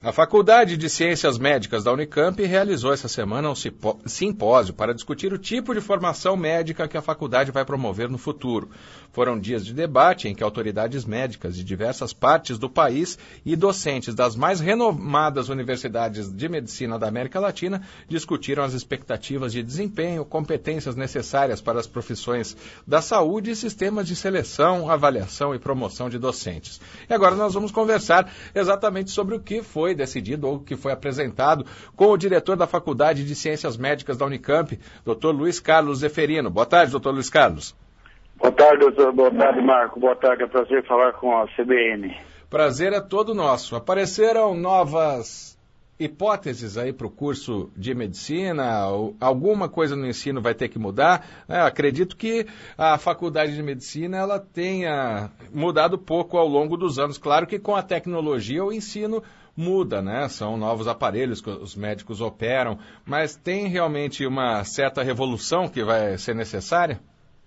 A Faculdade de Ciências Médicas da Unicamp realizou essa semana um simpósio para discutir o tipo de formação médica que a faculdade vai promover no futuro. Foram dias de debate em que autoridades médicas de diversas partes do país e docentes das mais renomadas universidades de medicina da América Latina discutiram as expectativas de desempenho, competências necessárias para as profissões da saúde e sistemas de seleção, avaliação e promoção de docentes. E agora nós vamos conversar exatamente sobre o que foi decidido ou que foi apresentado com o diretor da Faculdade de Ciências Médicas da Unicamp, Dr. Luiz Carlos Zeferino. Boa tarde, Dr. Luiz Carlos. Boa tarde, doutor. Boa tarde, Marco. Boa tarde, é prazer falar com a CBN. Prazer é todo nosso. Apareceram novas hipóteses aí para o curso de medicina, alguma coisa no ensino vai ter que mudar. Acredito que a faculdade de medicina ela tenha mudado pouco ao longo dos anos. Claro que com a tecnologia o ensino muda, né? São novos aparelhos que os médicos operam, mas tem realmente uma certa revolução que vai ser necessária?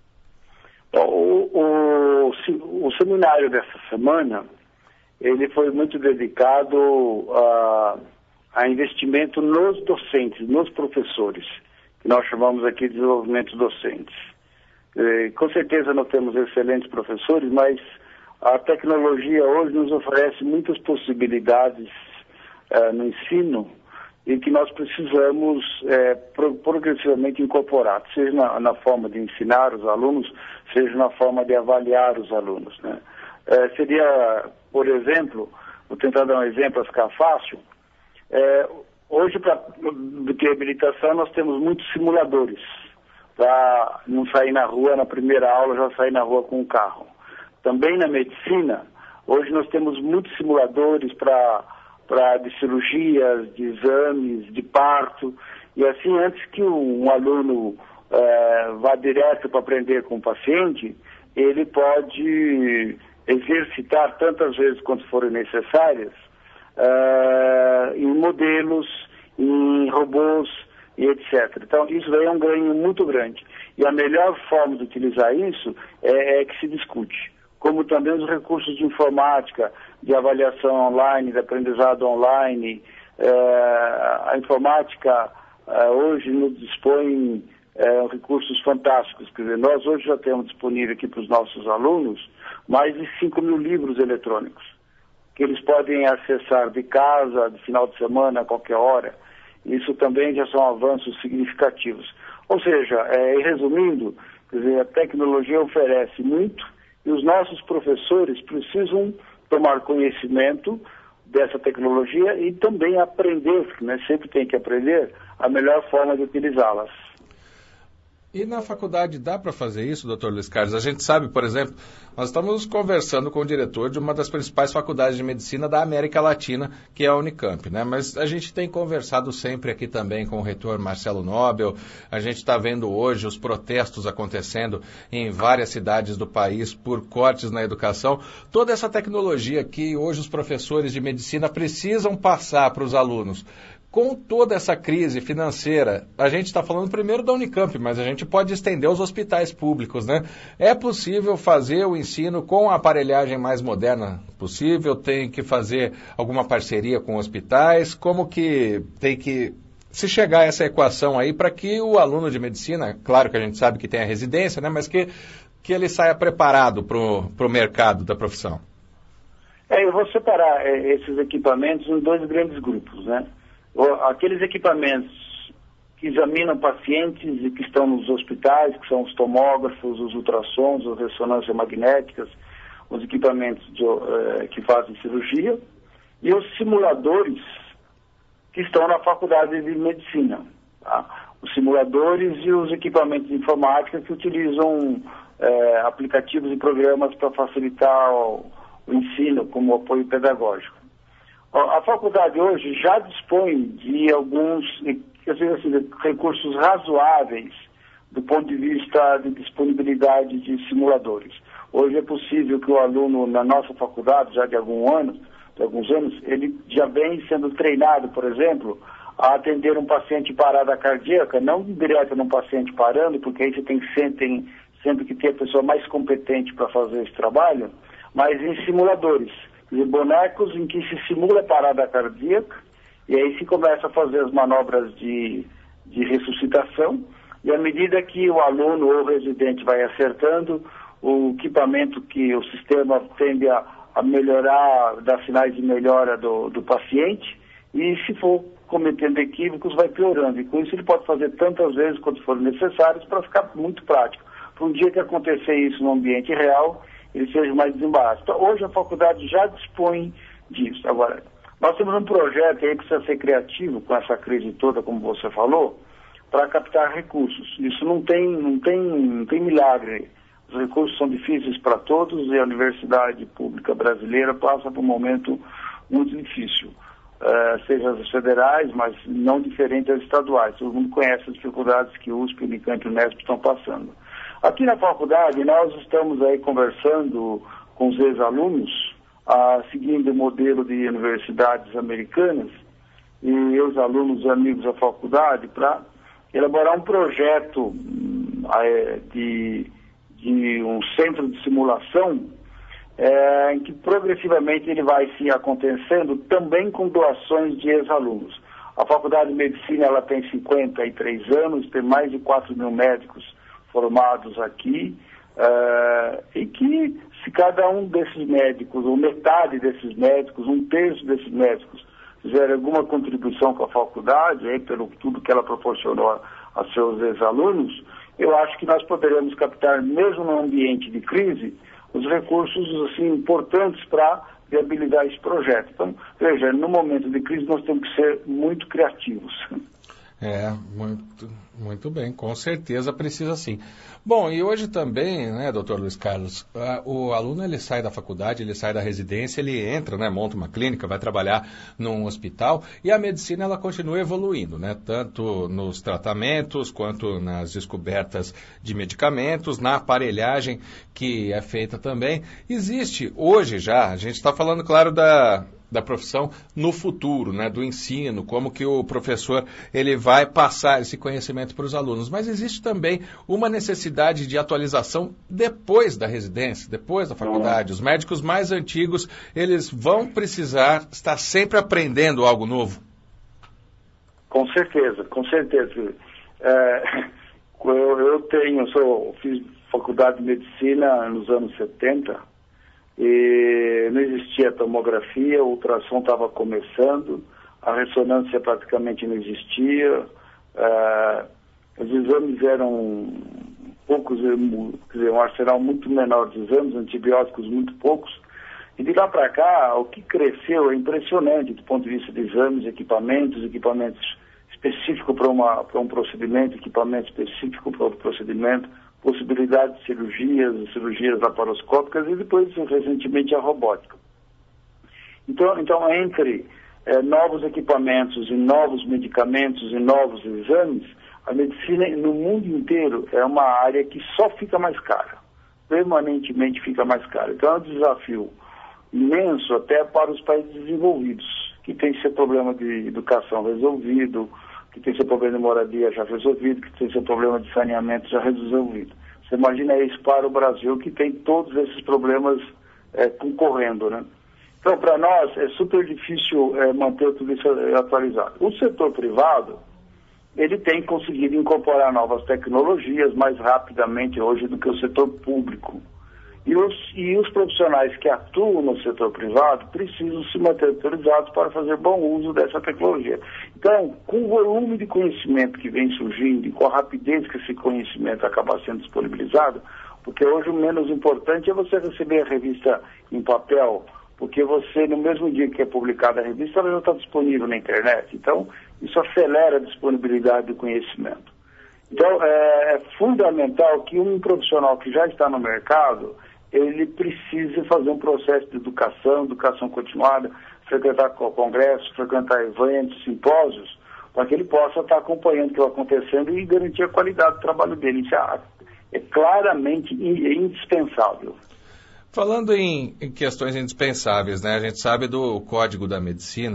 O seminário dessa semana, ele foi muito dedicado a investimento nos docentes, nos professores, que nós chamamos aqui de desenvolvimento docentes. Com certeza nós temos excelentes professores, mas a tecnologia hoje nos oferece muitas possibilidades no ensino e que nós precisamos progressivamente incorporar, seja na forma de ensinar os alunos, seja na forma de avaliar os alunos, né? Seria, por exemplo, vou tentar dar um exemplo para ficar fácil. Hoje, do que habilitação, nós temos muitos simuladores para não sair na rua, na primeira aula, já sair na rua com o carro. Também na medicina, hoje nós temos muitos simuladores de cirurgias, de exames, de parto, e assim, antes que um aluno vá direto para aprender com o paciente, ele pode exercitar tantas vezes quanto forem necessárias em modelos, em robôs e etc. Então, isso daí é um ganho muito grande. E a melhor forma de utilizar isso é que se discute. Como também os recursos de informática, de avaliação online, de aprendizado online. A informática hoje nos dispõe recursos fantásticos. Quer dizer, nós hoje já temos disponível aqui para os nossos alunos mais de 5.000 livros eletrônicos, que eles podem acessar de casa, de final de semana, a qualquer hora. Isso também já são avanços significativos. Ou seja, resumindo, quer dizer, a tecnologia oferece muito e os nossos professores precisam tomar conhecimento dessa tecnologia e também aprender, né? Sempre tem que aprender a melhor forma de utilizá-las. E na faculdade dá para fazer isso, doutor Luiz Carlos? A gente sabe, por exemplo, nós estamos conversando com o diretor de uma das principais faculdades de medicina da América Latina, que é a Unicamp, né? Mas a gente tem conversado sempre aqui também com o reitor Marcelo Nobel, a gente está vendo hoje os protestos acontecendo em várias cidades do país por cortes na educação. Toda essa tecnologia que hoje os professores de medicina precisam passar para os alunos. Com toda essa crise financeira, a gente está falando primeiro da Unicamp, mas a gente pode estender aos hospitais públicos, né? É possível fazer o ensino com a aparelhagem mais moderna possível? Tem que fazer alguma parceria com hospitais? Como que tem que se chegar a essa equação aí para que o aluno de medicina, claro que a gente sabe que tem a residência, né? Mas que ele saia preparado para o mercado da profissão? Eu vou separar esses equipamentos em dois grandes grupos, né? Aqueles equipamentos que examinam pacientes e que estão nos hospitais, que são os tomógrafos, os ultrassons, as ressonâncias magnéticas, os equipamentos que fazem cirurgia, e os simuladores que estão na faculdade de medicina. Tá? Os simuladores e os equipamentos de informática que utilizam aplicativos e programas para facilitar o ensino como apoio pedagógico. A faculdade hoje já dispõe de alguns recursos razoáveis do ponto de vista de disponibilidade de simuladores. Hoje é possível que o aluno na nossa faculdade, já de alguns anos, ele já vem sendo treinado, por exemplo, a atender um paciente parada cardíaca, não direto num paciente parando, porque aí você tem sempre que ter a pessoa mais competente para fazer esse trabalho, mas em simuladores. bonecos em que se simula parada cardíaca, e aí se começa a fazer as manobras de ressuscitação, e à medida que o aluno ou o residente vai acertando, o equipamento que o sistema tende a melhorar, dar sinais de melhora do paciente, e se for cometendo equívocos, vai piorando. E com isso ele pode fazer tantas vezes quanto forem necessários para ficar muito prático. Para um dia que acontecer isso no ambiente real, ele seja mais desembaraço. Então, hoje a faculdade já dispõe disso. Agora, nós temos um projeto aí que precisa ser criativo com essa crise toda, como você falou, para captar recursos. Isso não tem milagre. Os recursos são difíceis para todos e a universidade pública brasileira passa por um momento muito difícil. Seja as federais, mas não diferente das estaduais. Todo mundo conhece as dificuldades que o USP, Unicamp e o Unesp estão passando. Aqui na faculdade, nós estamos aí conversando com os ex-alunos, seguindo o modelo de universidades americanas, e ex-alunos amigos da faculdade, para elaborar um projeto de um centro de simulação, em que progressivamente ele vai se acontecendo também com doações de ex-alunos. A Faculdade de Medicina ela tem 53 anos, tem mais de 4 mil médicos formados aqui, e que se cada um desses médicos, ou metade desses médicos, um terço desses médicos, fizer alguma contribuição com a faculdade, pelo tudo que ela proporcionou a seus ex-alunos, eu acho que nós poderemos captar, mesmo no ambiente de crise, os recursos assim, importantes para viabilizar esse projeto. Então, veja, no momento de crise nós temos que ser muito criativos. Muito bem, com certeza precisa sim. Bom, e hoje também, né, doutor Luiz Carlos, o aluno ele sai da faculdade, ele sai da residência, ele entra, né, monta uma clínica, vai trabalhar num hospital e a medicina ela continua evoluindo, né, tanto nos tratamentos quanto nas descobertas de medicamentos, na aparelhagem que é feita também. Existe hoje já, a gente está falando, claro, da profissão no futuro, né, do ensino, como que o professor ele vai passar esse conhecimento para os alunos. Mas existe também uma necessidade de atualização depois da residência, depois da faculdade. Os médicos mais antigos, eles vão precisar estar sempre aprendendo algo novo. Com certeza, com certeza. Fiz faculdade de medicina nos anos 70, e não existia tomografia, o ultrassom estava começando, a ressonância praticamente não existia, os exames eram poucos, quer dizer, um arsenal muito menor de exames, antibióticos muito poucos, e de lá para cá o que cresceu é impressionante do ponto de vista de exames, equipamentos específicos para um procedimento, equipamento específico para outro procedimento, possibilidade de cirurgias laparoscópicas e depois, recentemente, a robótica. Então entre novos equipamentos e novos medicamentos e novos exames, a medicina no mundo inteiro é uma área que só fica mais cara, permanentemente fica mais cara. Então é um desafio imenso até para os países desenvolvidos, que tem seu problema de educação resolvido, que tem seu problema de moradia já resolvido, que tem seu problema de saneamento já resolvido. Você imagina isso para o Brasil, que tem todos esses problemas concorrendo, né? Então, para nós, é super difícil manter tudo isso atualizado. O setor privado, ele tem conseguido incorporar novas tecnologias mais rapidamente hoje do que o setor público. E os profissionais que atuam no setor privado precisam se manter atualizados para fazer bom uso dessa tecnologia. Então, com o volume de conhecimento que vem surgindo e com a rapidez que esse conhecimento acaba sendo disponibilizado, porque hoje o menos importante é você receber a revista em papel, porque você, no mesmo dia que é publicada a revista, ela já está disponível na internet. Então, isso acelera a disponibilidade do conhecimento. Então, é fundamental que um profissional que já está no mercado, ele precisa fazer um processo de educação continuada, frequentar congressos, frequentar eventos, simpósios, para que ele possa estar acompanhando o que está acontecendo e garantir a qualidade do trabalho dele. Isso é claramente indispensável. Falando em questões indispensáveis, né? A gente sabe do Código da Medicina,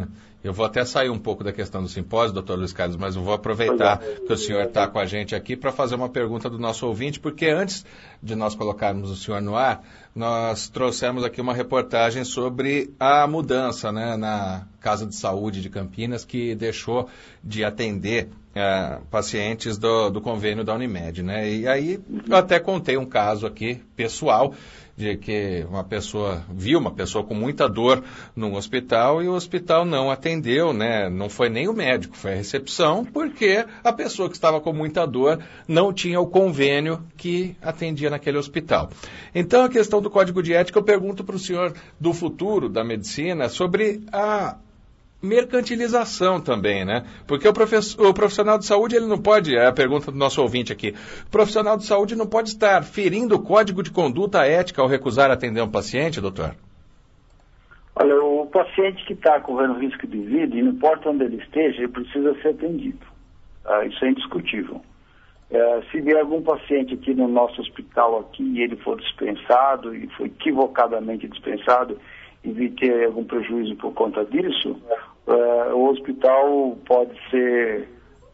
Eu vou até sair um pouco da questão do simpósio, doutor Luiz Carlos, mas eu vou aproveitar que o senhor está com a gente aqui para fazer uma pergunta do nosso ouvinte, porque antes de nós colocarmos o senhor no ar, nós trouxemos aqui uma reportagem sobre a mudança, né, na Casa de Saúde de Campinas, que deixou de atender pacientes do convênio da Unimed, né? E aí eu até contei um caso aqui, pessoal, de que uma pessoa viu uma pessoa com muita dor num hospital e o hospital não atendeu, né? Não foi nem o médico, foi a recepção, porque a pessoa que estava com muita dor não tinha o convênio que atendia naquele hospital. Então, a questão do código de ética, eu pergunto para o senhor do futuro da medicina sobre a mercantilização também, né? Porque o profissional de saúde, ele não pode, é a pergunta do nosso ouvinte aqui, o profissional de saúde não pode estar ferindo o código de conduta ética ao recusar atender um paciente, doutor? Olha, o paciente que está correndo risco de vida, e não importa onde ele esteja, ele precisa ser atendido. Isso é indiscutível. Se vier algum paciente aqui no nosso hospital aqui e ele for dispensado, e foi equivocadamente dispensado, e vir ter algum prejuízo por conta disso, o hospital pode ser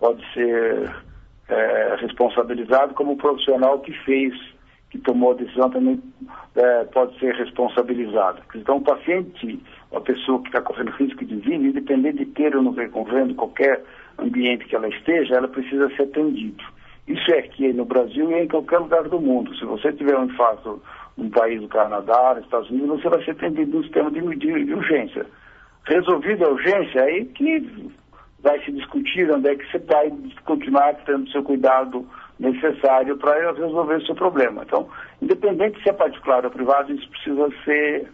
responsabilizado, como o profissional que tomou a decisão também pode ser responsabilizado. Então, o paciente, a pessoa que está correndo risco de vida, independente de ter ou não ter convênio, qualquer ambiente que ela esteja, ela precisa ser atendida. Isso é aqui no Brasil e em qualquer lugar do mundo. Se você tiver um infarto num país do Canadá, nos Estados Unidos, você vai ser atendido no sistema de urgência. Resolvida a urgência, aí que vai se discutir onde é que você vai continuar tendo o seu cuidado necessário para resolver o seu problema. Então, independente se é particular ou privado, isso precisa ser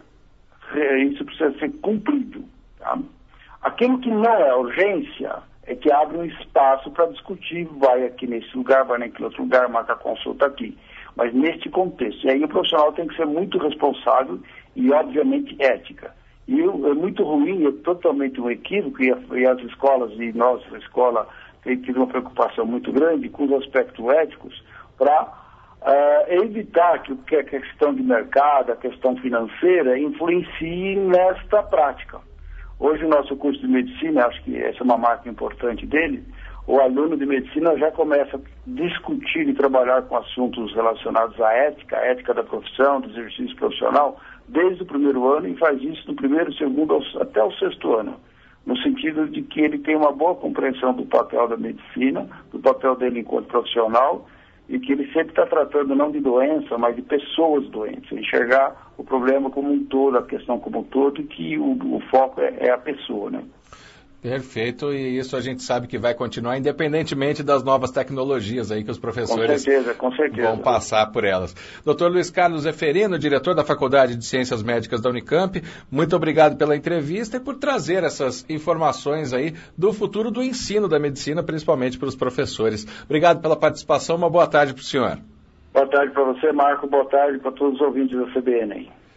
cumprido. Tá? Aquilo que não é urgência é que abre um espaço para discutir, vai aqui nesse lugar, vai naquele outro lugar, marca a consulta aqui. Mas neste contexto. E aí o profissional tem que ser muito responsável e, obviamente, ética. E é muito ruim, é totalmente um equívoco, e as escolas, e nós, a escola, tem tido uma preocupação muito grande com os aspectos éticos para evitar que a questão de mercado, a questão financeira, influencie nesta prática. Hoje, o nosso curso de medicina, acho que essa é uma marca importante dele, o aluno de medicina já começa a discutir e trabalhar com assuntos relacionados à ética da profissão, do exercício profissional, desde o primeiro ano, e faz isso no primeiro, segundo, até o sexto ano, no sentido de que ele tem uma boa compreensão do papel da medicina, do papel dele enquanto profissional, e que ele sempre está tratando não de doença, mas de pessoas doentes, enxergar o problema como um todo, a questão como um todo, e que o foco é a pessoa, né? Perfeito, e isso a gente sabe que vai continuar independentemente das novas tecnologias aí que os professores com certeza. Vão passar por elas. Dr. Luiz Carlos Zeferino, diretor da Faculdade de Ciências Médicas da Unicamp, muito obrigado pela entrevista e por trazer essas informações aí do futuro do ensino da medicina, principalmente para os professores. Obrigado pela participação, uma boa tarde para o senhor. Boa tarde para você, Marco, boa tarde para todos os ouvintes da CBN aí.